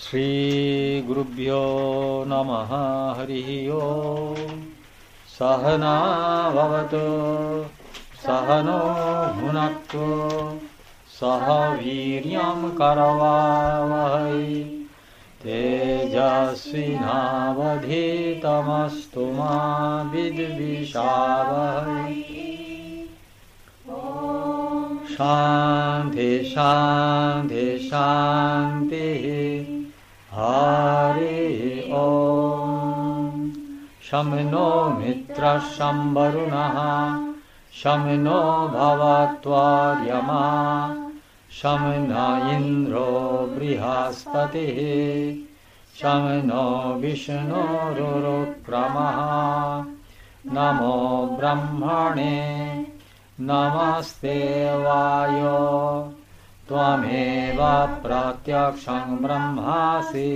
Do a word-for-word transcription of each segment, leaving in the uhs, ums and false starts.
श्रीगुरुभ्यो नमः। हरिः ओम्। सहना भवतु सहनो भुनक्तु सह वीर्यं करवावहै तेजस्विनावधीतमस्तु मा विद्विषावहै। शान्ति शान्ति शान्तिः। हरिः ओम्। शं नो मित्रः शं वरुणः शं नो भवत्वर्यमा शं न इन्द्रो बृहस्पतिः शं नो विष्णुरुक्रमः। नमो ब्रह्मणे नमस्ते वायो त्वमेव प्रत्यक्षं ब्रह्मासि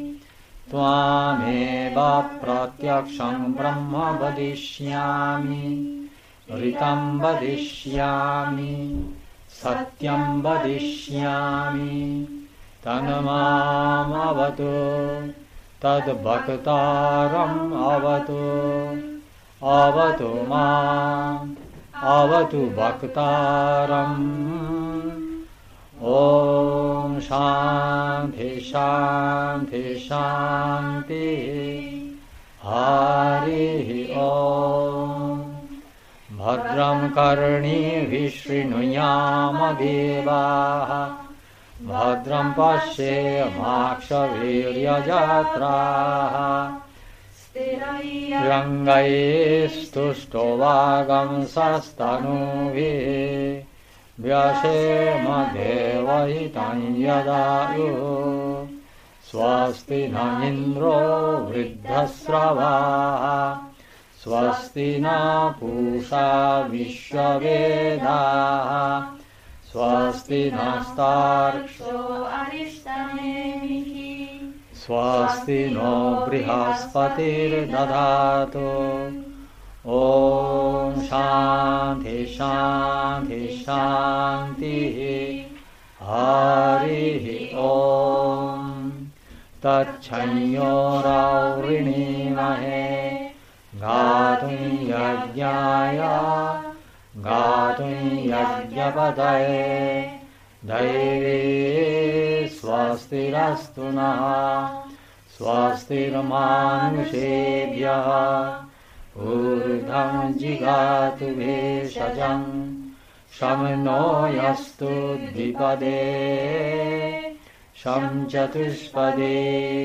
त्वमेव प्रत्यक्षं ब्रह्म वदिष्यामि ऋतं वदिष्यामि सत्यं वदिष्यामि। तन्मामवतु तद्भक्तारम् अवतु अवतु माम् अवतु भक्तारम्। ॐ शान्ति शान्ति शान्तिः। हरिः ओम्। भद्रं कर्णिभिः शृणुयाम देवाः भद्रं पश्येमाक्षभिर्यजत्राः स्थिरैस्तुष्टुवागंसस्तनूभिः व्यशेम देवहितं यदायुः। स्वस्ति न इन्द्रो वृद्धश्रवाः स्वस्ति न पूषा विश्ववेदाः स्वस्ति नस्तार्क्ष्यो अरिष्टनेमिः स्वस्ति नो बृहस्पतिर्दधातु। ॐ शान्ति शान्ति शान्तिः। हरिः ओम्। तच्छंयोरावृणीमहे गातुं यज्ञाय गातुं यज्ञपतये दैवे स्वस्तिरस्तु नः स्वस्तिर्मानुषेभ्यः ऊर्ध्वं जिगातु भेषजं शं नो यस्तु द्विपदे शं चतुष्पदे।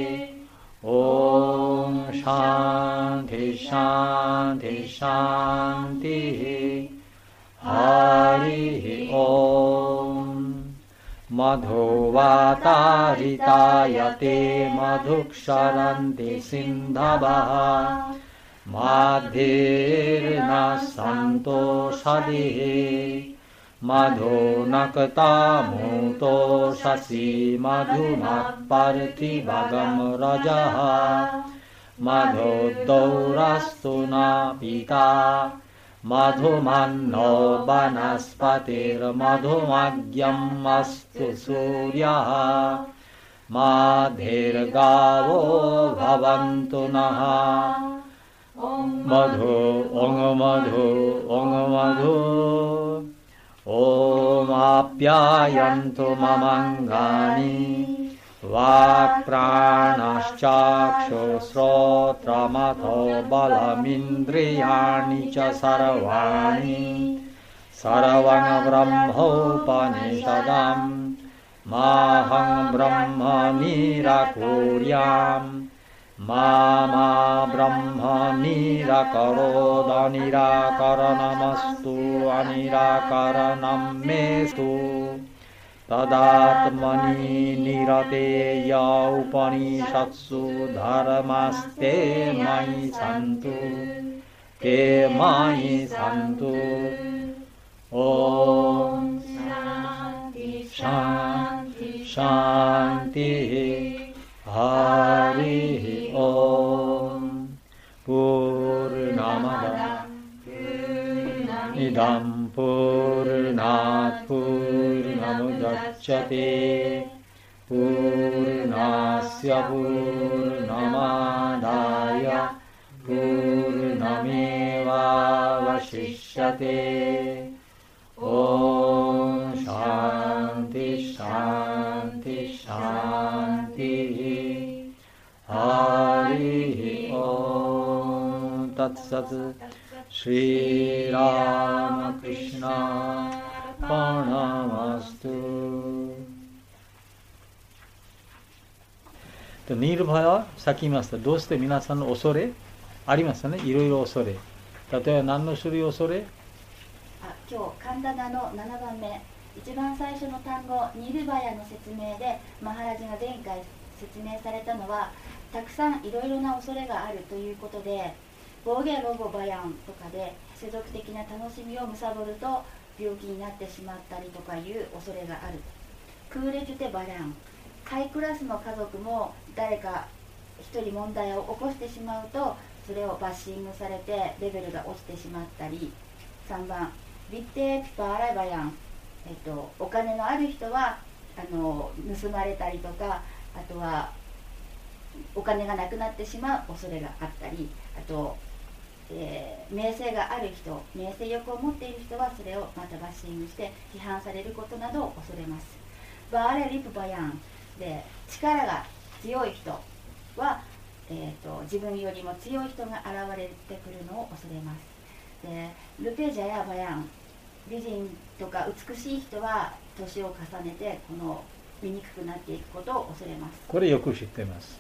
ॐ शान्ति शान्ति शान्तिः। हरिः ओम्। मधुवातारितायते मधुक्षरन्ति सिन्धवः माध्येर्न सन्तोषदिः मधुनक्तामूतो शशि मधुमत्पर्थिभगं रजः मधुदौरस्तु न पिता मधुमन्नो वनस्पतिर्मधुमज्ञम् अस्तु सूर्यः माधिर्गावो भवन्तु नः। मधु ॐ मधु ॐ मधु। ॐ आप्यायन्तु ममङ्गानि वाक्प्राणश्चाक्षुश्रोत्रमथो बलमिन्द्रियाणि च सर्वाणि सर्वं ब्रह्मोपनिषदं माहं ब्रह्म निराकुर्याम् मा मा ब्रह्म निराकरोद निराकरणमस्तु अनिराकरणं मेस्तु। तदात्मनि निरतेय उपनिषत्सु धर्मास्ते मयि सन्तु ते मयि सन्तु। ॐ शान्ति शान्तिः। हरिः ओम्। पूर्णमदः इदं पूर्णात् पूर्णमुदच्यते पूर्णात् tasya purnamādaya purnameva vashishyate. Om Shanti Shanti Shanti. Hari Om Tat Sat. Shri Ramakrishna Parnamastu. ニルバヤはさっき言いました。どうして皆さんの恐れありますよね。いろいろ恐れ。例えば何の種類恐れ？ あ、今日カンダナのななばんめ、一番最初の単語ニルバヤの説明でマハラジが前回説明されたのは、たくさんいろいろな恐れがあるということで、ボーゲロゴバヤンとかで世俗的な楽しみを貪ると病気になってしまったりとかいう恐れがある。クーレジュテバヤン、ハイクラスの家族も誰か一人問題を起こしてしまうと、それをバッシングされてレベルが落ちてしまったり。さんばんビッテピパーライバヤン、えっと、お金のある人はあの盗まれたりとか、あとはお金がなくなってしまう恐れがあったり、あと、えー、名声がある人、名声欲を持っている人はそれをまたバッシングして批判されることなどを恐れます。バーレリプバヤンで、力が強い人は、えー、と自分よりも強い人が現れてくるのを恐れます。でルペジャやバヤン、美人とか美しい人は年を重ねてこの醜くなっていくことを恐れます。 これよく知ってます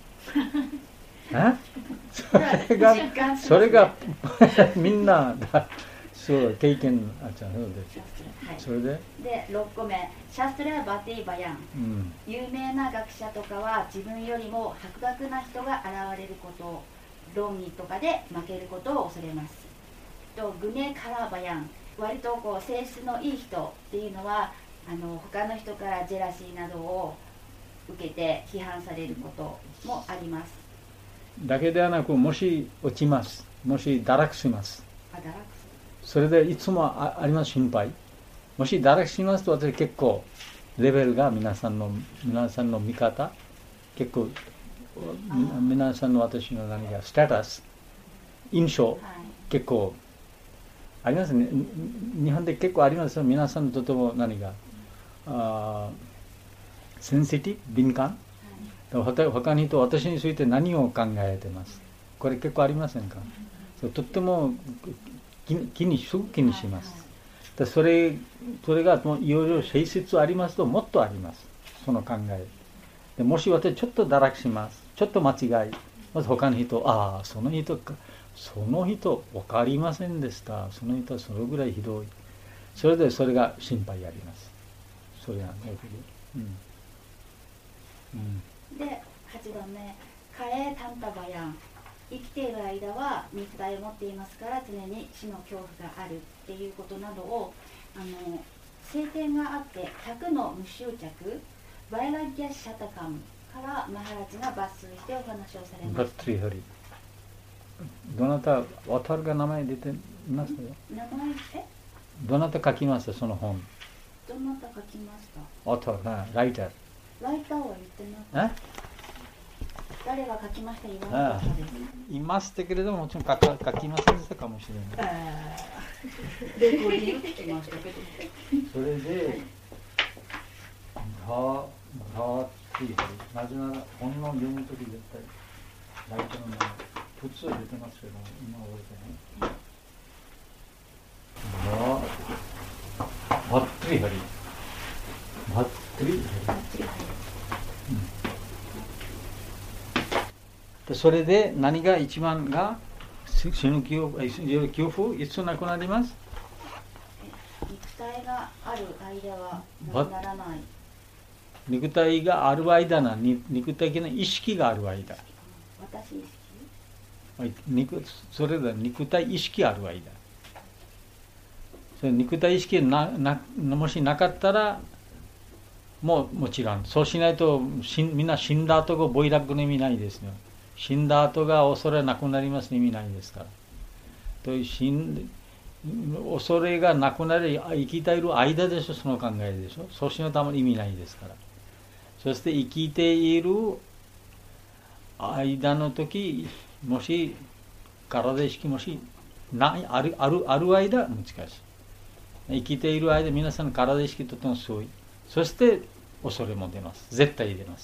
それがそれがみんなそう経験あっちゃうので、はい、それででろっこめ、シャストラバティバヤン、うん、有名な学者とかは自分よりも博学な人が現れること、論議とかで負けることを恐れます。とグネカラバヤン、割とこう性質のいい人っていうのはあの他の人からジェラシーなどを受けて批判されることもあります。 だけではなく、もし落ちます、もし堕落します、あ、堕落する、それでいつも あ, あります心配。もし堕落しますと、私結構レベルが皆さんの皆さんの見方、結構皆さんの私の何かステータス、印象、はい、結構ありますね。日本で結構ありますよ。皆さんとても何かあセンシティブ、敏感、はい、他にと私について何を考えてます。これ結構ありませんか？そうとっても気にすぐ気にします。でそれそれがいろいろ性質ありますと、もっとあります。その考えで、もし私ちょっと堕落します、ちょっと間違い、まず他の人、ああその人か、その人分かりませんでした、その人はそれぐらいひどい、それでそれが心配あります。それはね、うんうん、ではちばんめ、カエタンタバヤン、生きている間は肉体を持っていますから常に死の恐怖があるっていうことなどを、あの聖典があってひゃくの無執着バイラギャシャタカムからマハラジが抜粋してお話をされました。 どなた、ワタルが名前出ていますよ。名前えどなた書きました、その本。 どなた書きました。 ワタル、ライター。 ライターは言ってなかった。誰が書きました言わなかったです。 いましたけれども、もちろん書か書きませんでしたかもしれない。 で、これに聞きましたけど。 それで、は、はっていう、なぜなら、本の読むとき絶対、ライターの名前、普通は出てますけども、今覚えてない。は、はっつりはり。はっつりはり。それで何が一番が死ぬ恐怖、いつなくなります？ 肉体がある間はなくならない。 肉体がある間な、肉体的な意識がある間。 私意識？肉それで肉体意識ある間。それ肉体意識ななもしなかったら、もうもちろんそうしないとみんな死んだ後がボイラックの意味ないですよ。死んだ後が恐れなくなります意味ないですから。という死ん恐れがなくなり生きている間でしょ、その考えでしょ。そうしないとあまり意味ないですから。そして生きている間の時、もし体意識もしないあるあるある間難しい。生きている間、皆さん体意識とてもすごい。そして恐れも出ます。絶対出ます。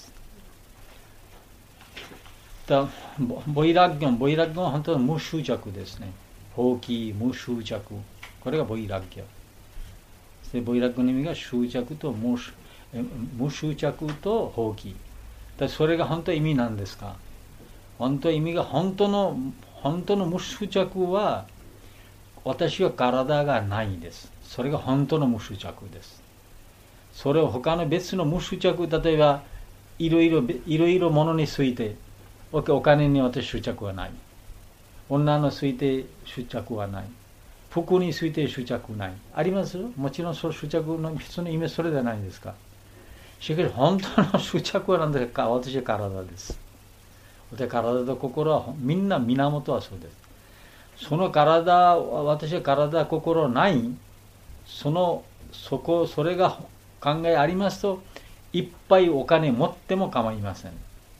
だボイラッギョン、ボイラッギョンは本当に無執着ですね。放棄、無執着。これがボイラッギョン。でボイラッギョンの意味が執着と無無執着と放棄。だそれが本当の意味なんですか。本当の意味が本当の本当の無執着は私は体がないです。それが本当の無執着です。それを他の別の無執着、例えばいろいろいろいろものについて、お金に私執着はない。女のついて執着はない。服について執着ない。あります？もちろんその執着の普通の意味はそれじゃないですか。しかし本当の執着は何ですか？私は体です。私は体と心はみんな源はそうです。その体、私は体、心ない。その、そこ、それが考えありますと、いっぱいお金持っても構いません。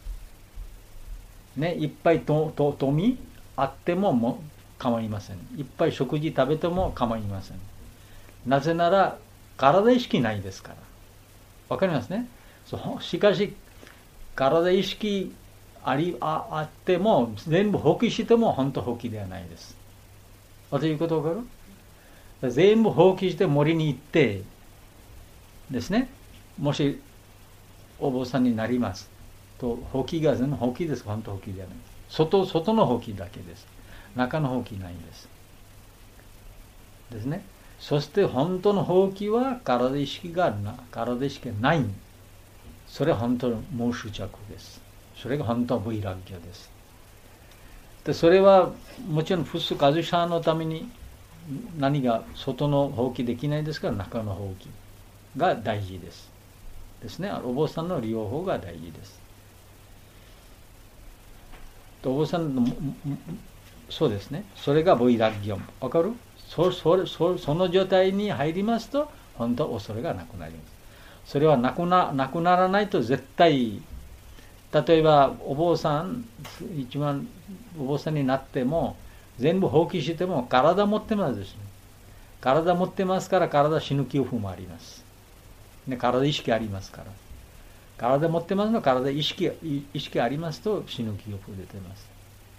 ね、いっぱいとと富あってもも構いません。いっぱい食事食べても構いません。なぜなら体意識ないですから。わかりますね。そうしかし体意識あり あ, あっても全部放棄しても本当放棄ではないです。私言うことわかる？全部放棄して森に行ってですね、もしお坊さんになりますと、放棄が全部放棄です。本当放棄ではない。外、外の放棄だけです。中の放棄ないんです。ですね。そして本当の放棄は体意識がな、体意識がない。それは本当の無執着です。それが本当のボイラッギョです。で、それはもちろん普通カズシャのために何が外の放棄できないですから中の放棄が大事です。ですね。お坊さんの利用法が大事です。お坊さんのそうですね。それがボイラッギョン。わかる？そそそその状態に入りますと本当恐れがなくなります。それはなくななくならないと絶対。例えばお坊さん一番お坊さんになっても全部放棄しても体持ってますですね。体持ってますから体死ぬ恐怖もあります。ね、体意識ありますから。体持ってますの体意識意識ありますと死ぬ恐怖出てます。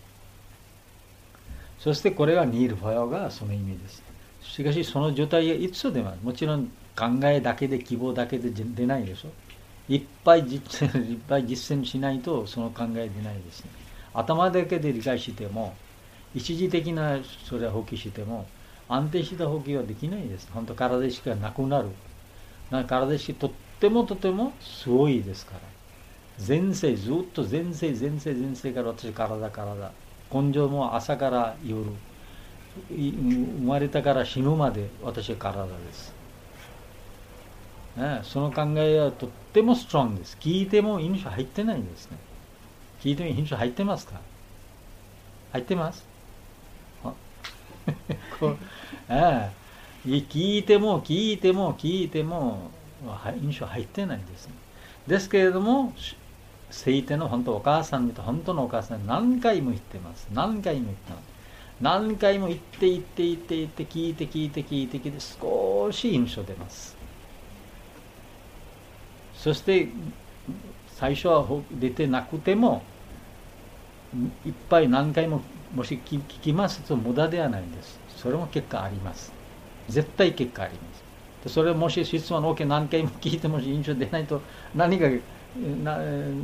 そしてこれがニールファヤがその意味です。しかしその状態はいつ出ます。もちろん考えだけで希望だけで出ないでしょ。いっぱい実践、いっぱい実践しないとその考え出ないですね。頭だけで理解しても、一時的なそれは放棄しても、安定した放棄はできないです。本当体意識がなくなる。体意識とってもとてもすごいですから。前世、ずっと前世、前世、前世から私体、体。根性も朝から夜。生まれたから死ぬまで私は体です。ね、その考えはとってもストロングです。聞いても印象入ってないんですね。聞いても印象入ってますか？入ってますこう、ああ聞いても聞いても聞いても印象入ってないんですね。ですけれども、聖帝の本当お母さん見て本当のお母さん何回も言ってます。何回も言ってます。何回も言って言って言って言って聞いて聞いて聞いて聞いて少し印象出ます。そして最初は出てなくてもいっぱい何回ももし聞きますと無駄ではないんです。それも結果あります。絶対結果あります。それをもし質問の OK 何回も聞いてもし印象出ないと何がな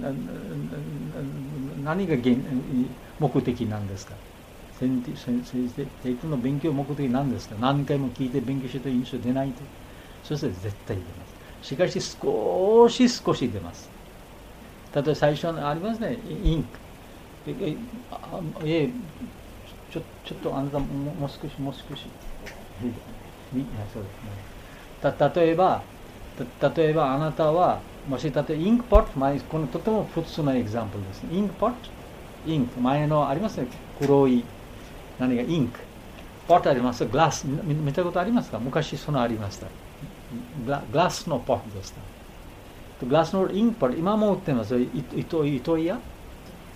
何が目的なんですか？先生の勉強目的なんですか？何回も聞いて勉強して印象出ないと。そして絶対出ます。しかし少し少し出ます。例えば最初にありますね、インク。え、え、ちょ、ちょっとあなたももう少し、もう少し。そうですね。た、例えば、た、例えばあなたは、もし例えばインクポット、前、このとても普通なエグザンプルですね。インクポット、インク、前のありますね、黒い、何がインク。ポットあります。グラス、見たことありますか？昔そのありました。グラ、グラスのポットでした。グラスのインクポット、今も売ってます。糸、糸屋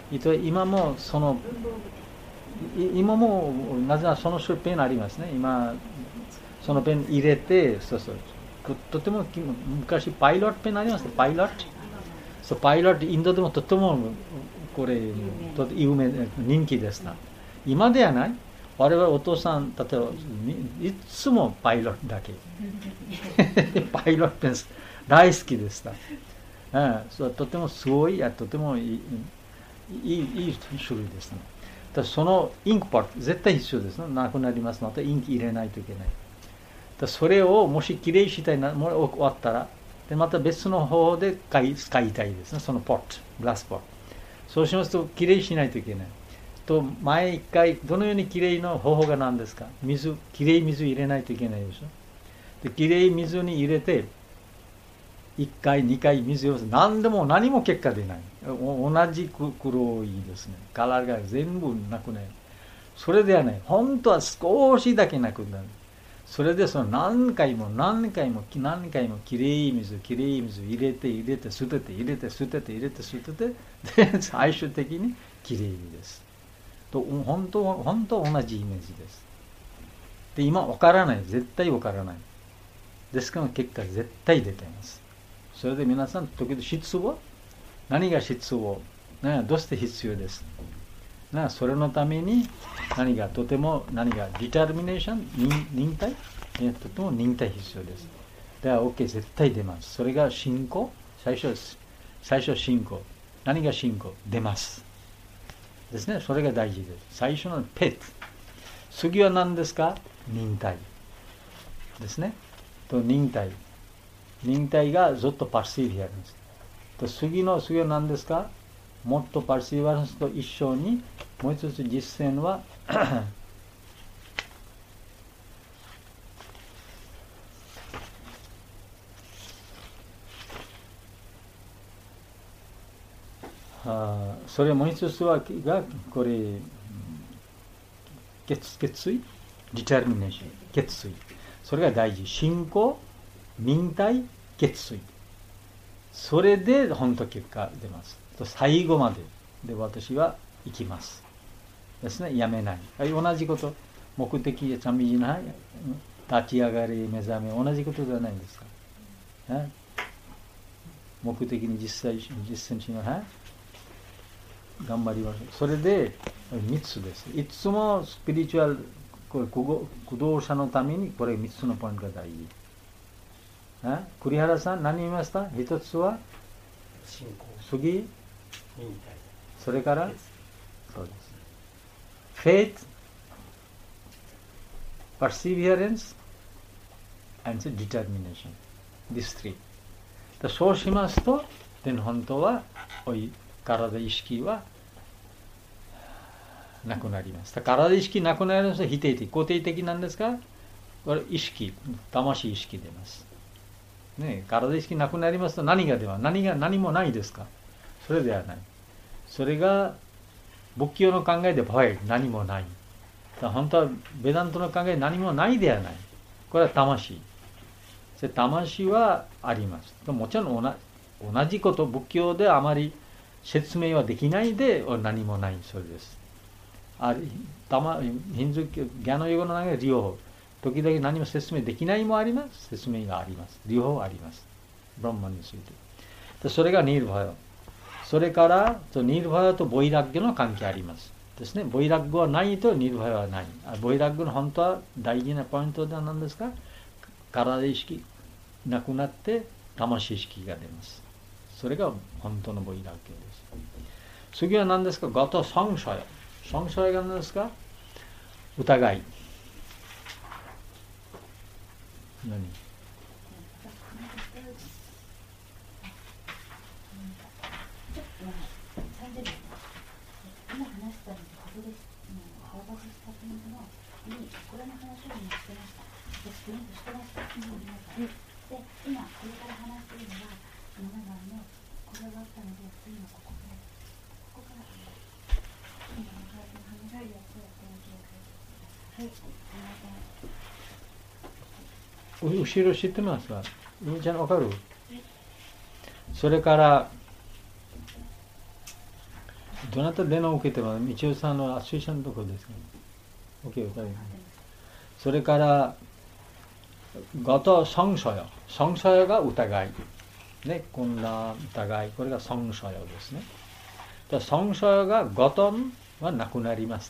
今もその今もなぜならそのペンありますね。今そのペン入れて、そうそう、とても昔パイロットペンありますね。パイロット、そうパイロットインドでもとてもこれと有名人気でした。今ではない。我々お父さん例えばいつもパイロットだけパイロットペン大好きでした。うん、そうとてもすごい、とてもいいいい、いい種類ですね。だそのインクパート絶対必要ですね。なくなります。またインク入れないといけない。だそれをもしきれいしたいなもう終わったらでまた別の方法で使い使いたいですね。そのポット、グラスポット。そうしますときれいしないといけない。と前一回どのようにきれいの方法が何ですか。水、きれい水入れないといけないでしょ。できれい水に入れていっかいにかい水を何でも何も結果出ない。同じ黒いですね。カラーが全部なくなる。それではね、本当は少しだけなくなる。それでその何回も何回も何回もきれい水きれい水入れて入れて捨てて入れて捨てて入れて捨ててで最終的にきれいです。と本当は本当同じイメージです。で今わからない、絶対わからない。ですから結果絶対出ています。それで皆さん時々質を何が質を、ね、どうして必要です。なそれのために何がとても何がディターミネーション、忍耐、ね、とても忍耐必要です。では OK 絶対出ます。それが信仰、最初最初信仰、何が信仰出ますですね。それが大事です。最初のペット、次は何ですか。忍耐ですね。と忍耐、忍耐がずっとパーシービアランス。と次の次は何ですか。もっとパーシービアランスと一緒にもう一つ実践はあそれもう一つはがこれ決決意、ディターミネーション、決意。それが大事。信仰、忍耐、決意。それで本当結果出ます。と最後までで私は行きますですね。やめない。同じこと、目的やチャンビジナ、立ち上がり、目覚め、同じことじゃないですか。ね、目的に実際実践しながら頑張りましょう。それでみっつです。いつもスピリチュアルこれ駆動者のためにこれみっつのポイントが大事。栗原さん何言いました。一つは信仰、 次、 忍耐、 それからそうです。Faith, perseverance, and determination. These three. そうしますと、本当は体意識はなくなります。体意識なくなりますと否定的、肯定的なんですが、これ意識、魂意識出ます。ね、体意識なくなりますと何が出ます。何が何もないですか。それではない。それが仏教の考えでバイ何もない。本当はベダントの考えで何もないではない。これは魂。魂はあります。もちろん同じこと、仏教であまり説明はできないで何もない。それです。あるヒンズー教、ギャノヨガの中で両方。時々何も説明できないもあります。説明があります。両方あります。ブランマンについて。それがニールバヤ。それからニールバヤとボイラッグの関係ありますですね。ボイラッグはないとニールバヤはない。ボイラッグの本当は大事なポイントは何ですか。体意識なくなって魂意識が出ます。それが本当のボイラッグです。次は何ですか。ガタサンシャヤ。サンシャヤが何ですか。疑い。何？ 今話したのとここです。放牧したというのにこれの話をしてました。私プリントしてました。で、今これから話しているのはななばんのこれがあったので次のここからここから今の話をやってやってやってやってはい、すみません。 後ろ知ってますか。みーちゃんわかる。それからどなた電話を受けても、道夫さんのアシュエーションのところですかね。OK、それから、ガト・サンショヨ。サンショヨが疑い。ね、こんな疑い。これがサンショヨですね。サンショヨがガトンはなくなりました。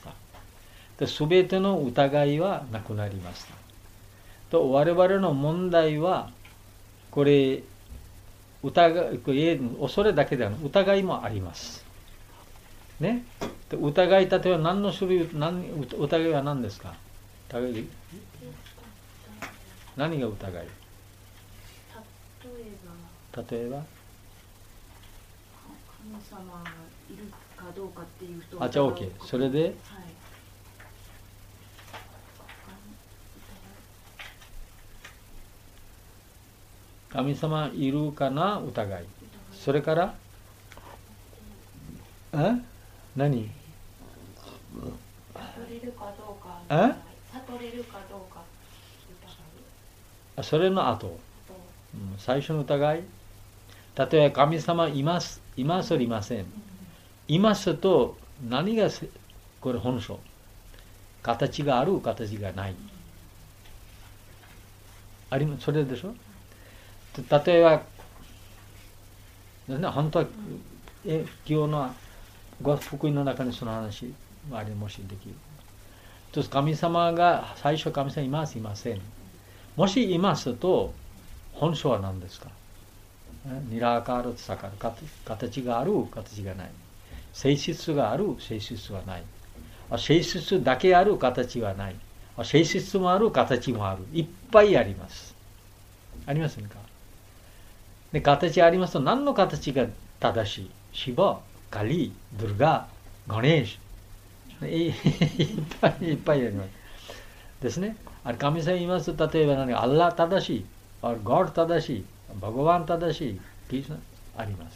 すべての疑いはなくなりました。と我々の問題は、これ、疑い、恐れだけではなく疑いもあります。ね。疑い、例えば何の種類、何疑いは何ですか？疑い何が疑い？例えば、 例えば神様がいるかどうかっていう人あ、じゃあ OK。それで、はい、神様いるかな疑い。それから、え？何？ 悟れるかどうか。 え？ 悟れるかどうか。 それの後、うん、最初の疑い。例えば神様います、いますいません。いますと何がこれ本性。形がある、形がない。ありそれでしょ。例えば、本当はえ今日のご福音の中にその話あれもしできる。と神様が最初神様いますいません。もしいますと本性は何ですか？ニラーカールサカル、形がある、形がない。性質がある、性質はない。性質だけある、形はない。性質もある、形もある。いっぱいあります。ありませんか？で、形ありますと何の形が正しい？シバ、カリ、ドゥルガ、ガネーシュ。いっぱいいっぱいあります。ですね。神様言いますと、例えば何か、アッラー正しい、ゴッド正しい、バガワン正しい、ピースあります。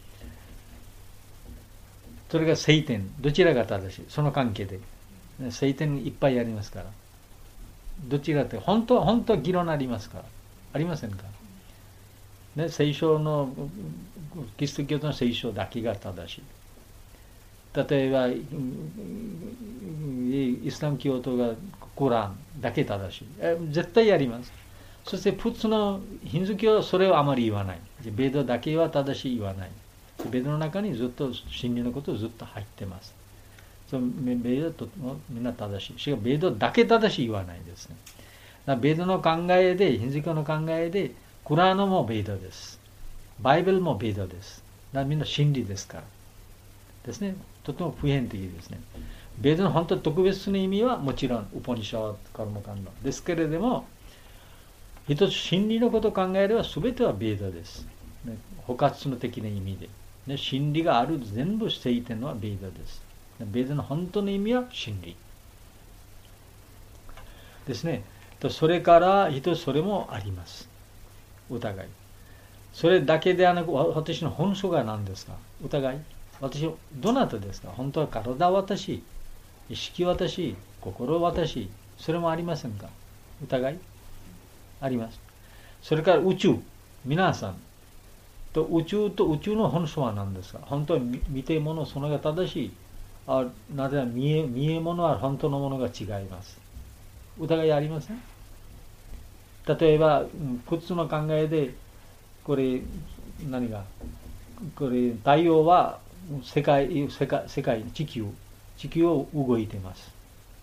それが聖典、どちらが正しい？その関係で。聖典いっぱいありますから。どちらって、本当は、本当は議論ありますから。ありませんか？ね、聖書の、キリスト教の聖書だけが正しい。例えば、イスラム教徒がコランだけ正しい。絶対やります。そして普通のヒンズー教はそれをあまり言わない。ベーダだけは正しい言わない。ベーダの中にずっと真理のことをずっと入ってます。ベーダとみんな正しい。しかもベーダだけ正しい言わないですね。ベーダの考えで、ヒンズー教の考えで、クラーノもベーダです。バイブルもベーダです。だからみんな真理ですから。ですね。とても普遍的ですね。ベーダの本当に特別な意味はもちろんウポニシャワ、カルマカンダですけれども、一つ真理のことを考えれば全てはベーダです。ね、包括の的な意味で、ね。真理がある全部していてのはベーダです。ベーダの本当の意味は真理。ですね。とそれから一つそれもあります。疑い。それだけではなく、私の本性が何ですか？疑い。私、どなたですか？本当は体は私、意識は私、心は私、それもありませんか？疑いあります。それから宇宙、皆さんと宇宙と宇宙の本性は何ですか？本当に見てものそのが正しい。あ、なぜ見え、見えものは本当のものが違います。疑いありません？例えば、普通の考えで、これ、何が、これ、太陽は世界、世界、世界、地球、地球を動いています。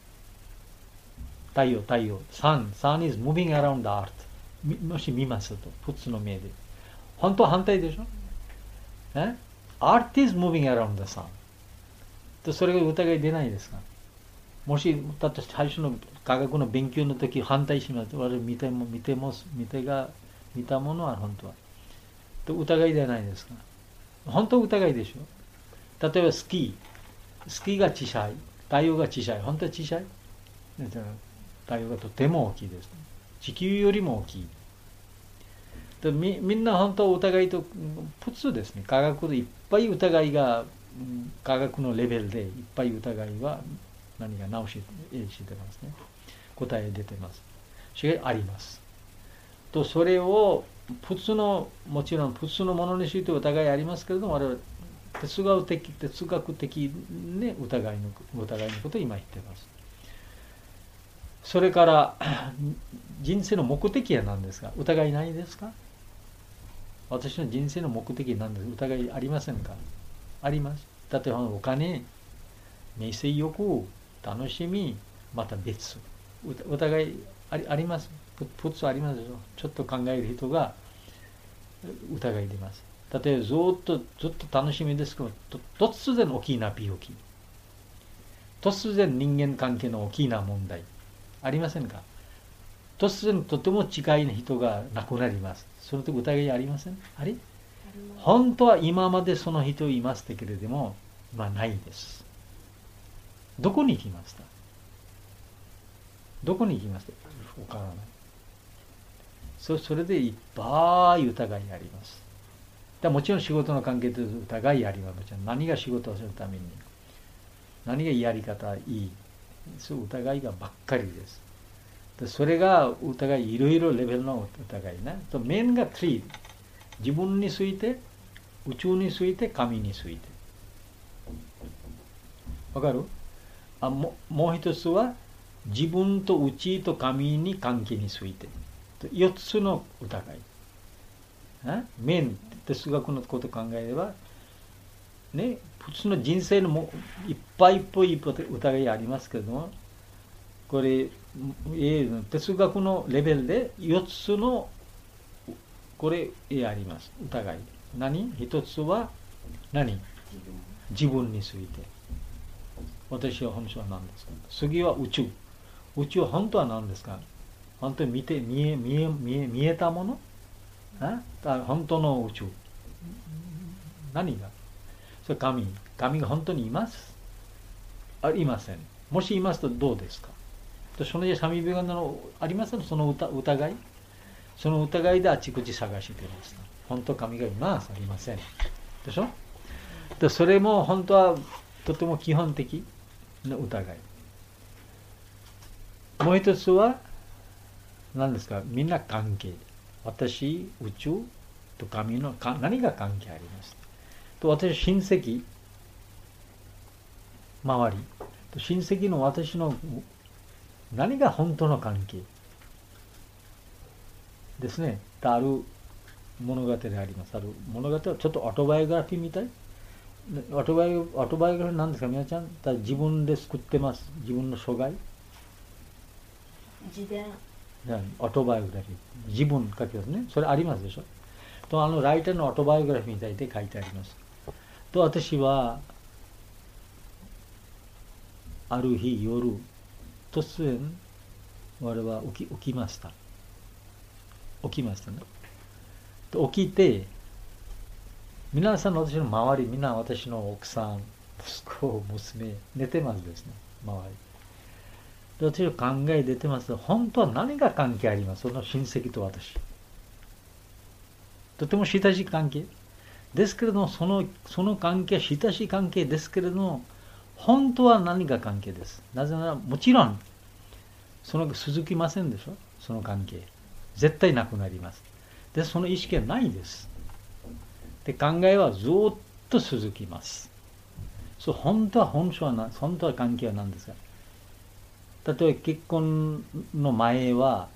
太陽、太陽、sun、sun is moving around the earth。もし見ますと、普通の目で。本当は反対でしょ？え？ earth is moving around the sun。とそれが疑い出ないですか？もし、だって最初の科学の勉強の時反対しますと、我々見ても、見ても、見てが、見たものは本当は。と疑いではないですか？本当は疑いでしょ？例えばスキー。スキーが小さい。太陽が小さい。本当は小さい？太陽がとても大きいです。地球よりも大きい。で み, みんな本当は疑いと普通ですね。科学でいっぱい疑いが、科学のレベルでいっぱい疑いは何が直ししてますね。答え出てます。しかしあります。とそれを普通の、もちろん普通のものについて疑いありますけれども、我々 哲学的、哲学的ね、疑いの、疑いのことを今言っています。それから、人生の目的は何ですか？疑いないですか？私の人生の目的は何ですか？疑いありませんか？あります。例えばお金、名声欲、楽しみ、また別。疑いあ り, あります。普通ありますでしょ。ちょっと考える人が疑い出ます。例えばずっとずっと楽しみですけど、突然大きな病気、突然人間関係の大きな問題ありませんか？突然とても近い人が亡くなります。その時疑いありません？あれ？本当は今までその人いましたけれども、今ないです。どこに行きました？どこに行きました？わからない。そ, それでいっぱい疑いあります。だもちろん仕事の関係で疑いあります。何が仕事をするために、何がやり方いい、そう疑いがばっかりです。でそれが疑い、いろいろレベルの疑いね。とメインがさん、自分について、宇宙について、神について。わかる？あももう一つは自分と宇宙と神に関係について。よっつの疑い。メイン、哲学のことを考えれば、ね、普通の人生のもいっぱいいっぱい疑いありますけれども、これ、哲学のレベルでよっつのこれあります。疑い。何？一つは何？自分について。私は本性は何ですか？次は宇宙。宇宙は本当は何ですか？本当に見て、見え、見え、見え、見えたもの？あ？本当の宇宙。何が？それ神。神が本当にいます？ありません。もしいますとどうですか？そのサミビガンダのありますか？その疑い？その疑いであちこち探しています。本当神がいます？ありません。でしょ？でそれも本当はとても基本的な疑い。もう一つは何ですか？みんな関係。私、宇宙と神の何が関係ありますと？私、親戚、周り。親戚の私の何が本当の関係ですね。ある物語であります。ある物語はちょっとオートバイオグラフィーみたい。オートバイオグラフィーなんですか皆ちゃん？自分で作ってます。自分の生涯。 自伝。 オートバイオグラフィー。自分書きますね。それありますでしょ。とあのライターのオートバイオグラフィーみたいで書いてあります。と私はある日夜突然我は起き、起きました。起きましたね。と起きて皆さんの私の周り、みんな私の奥さん、息子、娘、寝てますですね、周り。で私は考え出てます。本当は何が関係あります？その親戚と私。とても親しい関係。ですけれども、その、その関係は親しい関係ですけれども、本当は何が関係です。なぜなら、もちろん、その続きませんでしょ？その関係。絶対なくなります。で、その意識はないです。で、考えはずっと続きます。そう、本当は本性はな、本当は関係は何ですか？例えば結婚の前は、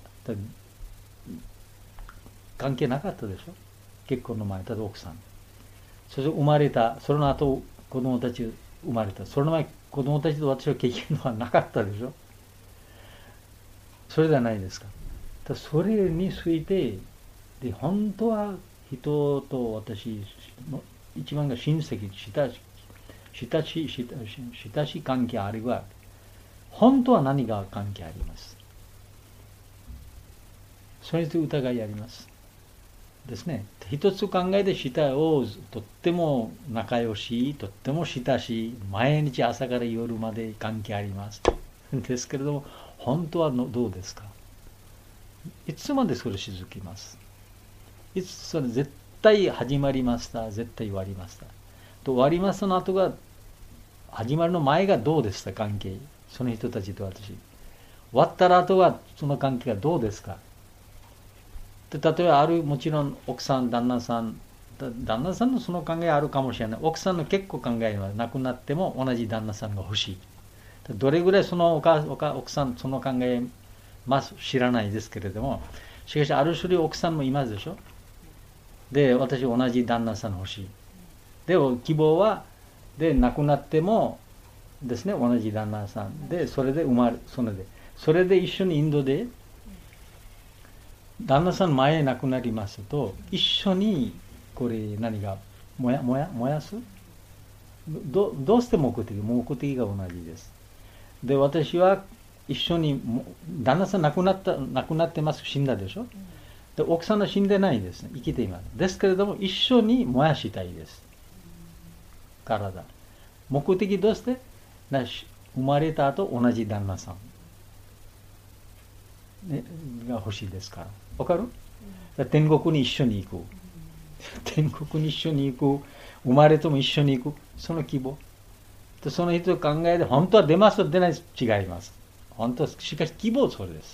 関係なかったでしょ？結婚の前、例えば奥さん。そして生まれた、その後子供たち生まれた。その前、子供たちと私は経験はなかったでしょ？それではないですか。だそれについて、で、本当は人と私の一番が親戚、親しい、親しい、親しい関係あれば、本当は何が関係あります。それについて疑いあります。ですね。一つ考えてしたをとっても仲良し、とっても親しい、毎日朝から夜まで関係あります。ですけれども、本当はのどうですか？いつまでそれ続きます？いつそれ絶対始まりました、絶対終わりました。と終わりますの後が、始まるの前がどうでした関係？その人たちと私。終わったら後はその関係がどうですか？で例えばあるもちろん奥さん、旦那さん、 旦那さんのその考えあるかもしれない。奥さんの結構考えはなくなっても同じ旦那さんが欲しい。どれぐらいそのお母奥さんその考えます知らないですけれども、しかしある種類奥さんもいますでしょ。で、私同じ旦那さん欲しい。で、希望はで亡くなってもですね、同じ旦那さんで、それで生まれ、それでそれで一緒にインドで旦那さん前亡くなりますと、一緒にこれ何が燃や燃や燃やす、どどうして目的目的が同じです。で、私は一緒に旦那さん亡くなった亡くなってます、死んだでしょ。で、奥さんは死んでないですね、生きています。ですけれども一緒に燃やしたいです。体目的としてなし生まれた後同じ旦那さん、ね、が欲しいですから。わかる？うん、天国に一緒に行く、天国に一緒に行く、生まれても一緒に行く、その希望で、その人考えで本当は出ますと出ない違います。本当はしかし希望それです。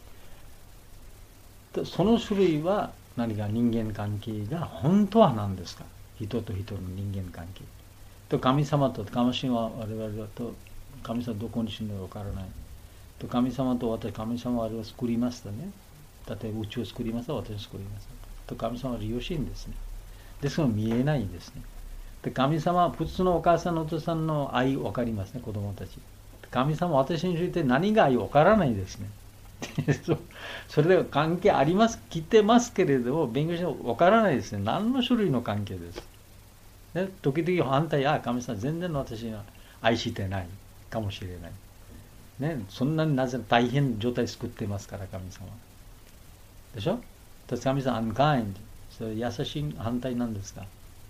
で、その種類は何か人間関係が本当は何ですか。人と人の人間関係と神様と、神様は我々だと神様どこに死んだか分からないと、神様と私、神様はあれを作りましたね。例えば宇宙を作りました、私を作りましたと、神様は利用しいんですね。ですから見えないんですね。で、神様は普通のお母さんのお父さんの愛分かりますね、子供たち。神様は私について何が愛分からないですね。それで関係あります、来てますけれども、勉強しても分からないですね。何の種類の関係です。で、時々反対、あ、神様全然私は愛してないかもしれない。ね、そんなになぜ大変状態作ってますから、神様。でしょ？神様、unkind。それ優しい反対なんですか？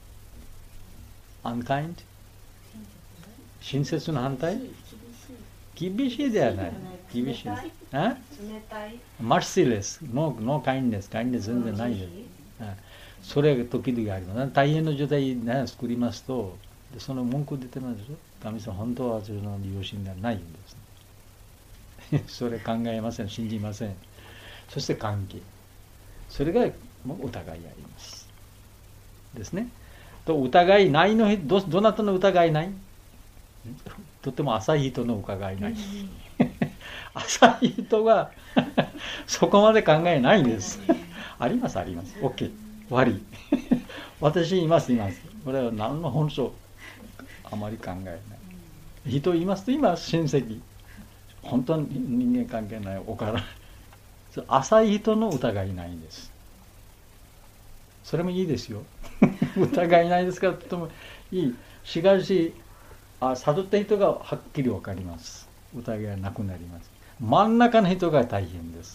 unkind？ 親切の反対？厳しいではない。厳しい。冷たい。merciless。no, no kindness。kindness 全然ないです。それが時々あります。大変な状態ね、作りますと、でその文句出てますでしょ。神様、本当は私の良心ではないんですね。それ考えません、信じません。そして関係。それがもう疑いあります。ですね。と疑いないの人、ど、どなたの疑いない？とても浅い人の疑いない。浅い人がそこまで考えないんです。ありますあります。OK。悪い。私いますいます。これは何の本性あまり考えない。人いますといます、親戚。本当に人間関係ない、おからない。浅い人の疑いないんです。それもいいですよ。疑いないですからとてもいい。しかし、あ、悟った人がはっきり分かります。疑いがなくなります。真ん中の人が大変です。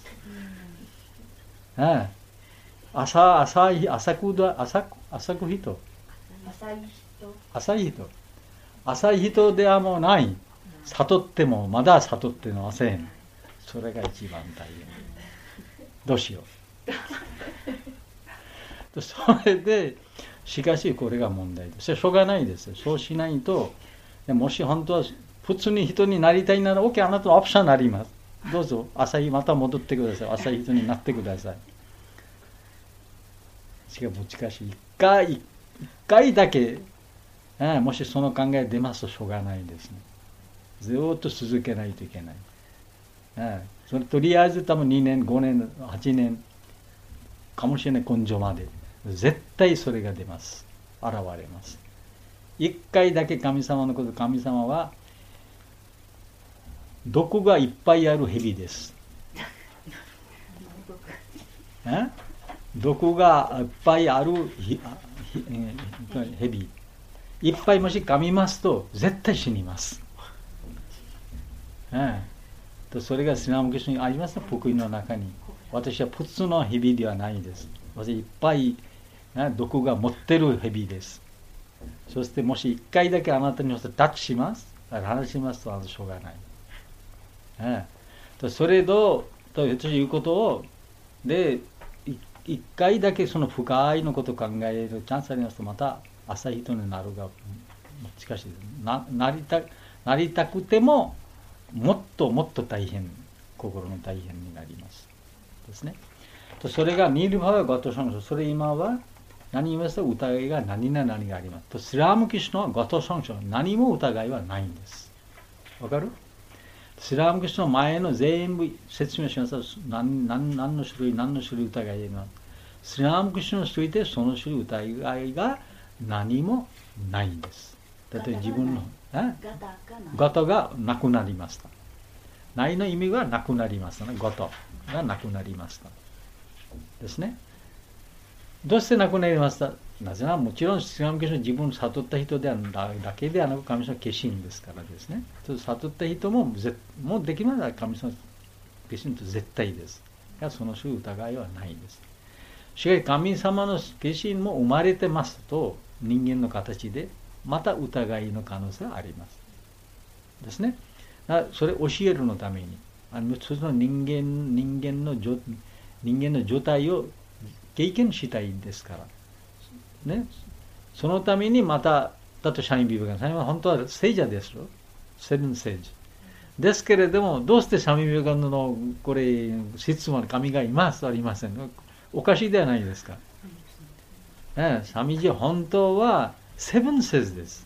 ああ、浅浅い浅くだ浅く浅く人。 浅い人。 浅い人。浅い人ではもうない。悟ってもまだ悟ってません。それが一番大変。どうしよう。それでしかしこれが問題です。しょうがないですよ。そうしないと、もし本当は普通に人になりたいなら OK、 あなたのオプションになります。どうぞ浅いまた戻ってください。浅い人になってください。しかもしかし一回一回だけ、ああもしその考え出ますとしょうがないですね。ずっと続けないといけない。ああそれとりあえず多分にねんごねんはちねんかもしれない、根性まで絶対それが出ます。現れます。一回だけ神様のこと、神様は毒がいっぱいある蛇です。え毒がいっぱいある蛇、いっぱいもし噛みますと絶対死にます。えとそれがスナムケシュにありますね、福音の中に。私は普通の蛇ではないです。私いっぱい毒が持ってる蛇です。そしてもし一回だけあなたにタッチします、話しますとあのしょうがない。えとそれとということをで一回だけその深いのことを考えるチャンスありますと、また浅い人になるが、しかし な, な, りたなりたくてももっともっと大変、心の大変になりますですね。とそれがニルバーガトシャン、それ今は何言いますと、疑いが何々何があります。と、スリラムキシュナはゴトソンション、何も疑いはないんです。わかる？スリラムキシュナの前の全部説明しますと、何, 何, 何の種類、何の種類疑いがあります。スリラムキシュナについてその種類疑いが何もないんです。だって自分のガタがなくなりました。ないの意味がなくなりましたね。ガタがなくなりました。ですね。どうしてなくなりました？なぜならもちろんスリラムキシュナ自分を悟った人ではだけではなく神様の化身ですからですね。悟った人ももうできますから神様の化身と絶対です。その種類疑いはないです。しかし神様の化身も生まれてますと人間の形でまた疑いの可能性はあります。ですね。それを教えるのために、あのその人間人間の人間の状態を経験したいんですから、ね、そのためにまた、だとシャミビベカナンダ、シャミは本当は聖者ですよ。セブン聖者。ですけれども、どうしてシャミビベカナンダのこれ、質問の神がいますとありません。おかしいではないですか。ね、シャミジは本当はセブン聖者です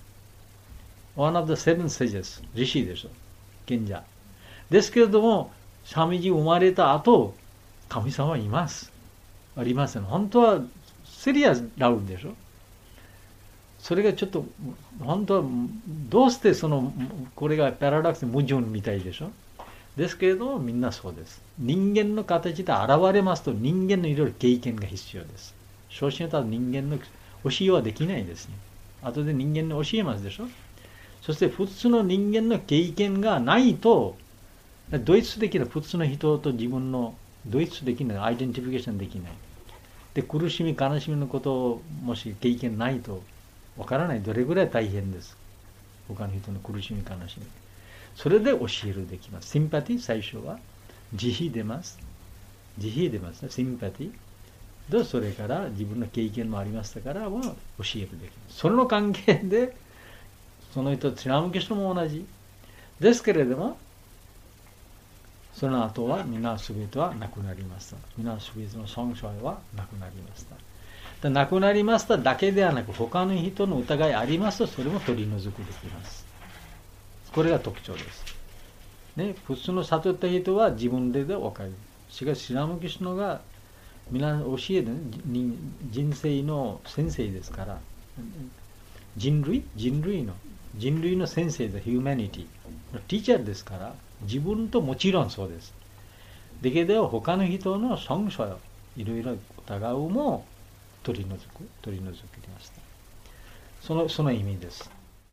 。one of the seven sages、リシでしょ。賢者。ですけれども、シャミジ生まれた後、神様はいます。ありません。本当はセリアラウンでしょ。それがちょっと本当はどうしてそのこれがパラダックス矛盾みたいでしょ。ですけれどもみんなそうです。人間の形で現れますと人間のいろいろ経験が必要です。昇進はただ人間の教えはできないですね。後で人間に教えますでしょ。そして普通の人間の経験がないとドイツ的な普通の人と自分のドイツできない、アイデンティフィケーションできない。で、苦しみ、悲しみのことをもし経験ないとわからない。どれぐらい大変です。他の人の苦しみ、悲しみ。それで教えるできます。シンパティ、最初は。慈悲出ます。慈悲出ますね。シンパティ。で、それから自分の経験もありましたからは教えるできます。その関係で、その人、シラムキシュナも同じ。ですけれども、その後は皆すべてはなくなりました。皆すべての損傷はなくなりました。なくなりましただけではなく、他の人の疑いありますと、それも取り除くできます。これが特徴です。ね、普通の悟った人は自分でで分かる。しかし、シラムキシュナが皆教える人生の先生ですから、人類人類の人類の先生で、ヒューマニティのティーチャーですから、自分ともちろんそうです。だけど他の人の損傷、いろいろ疑うも取り除く、取り除きました。その、その意味です。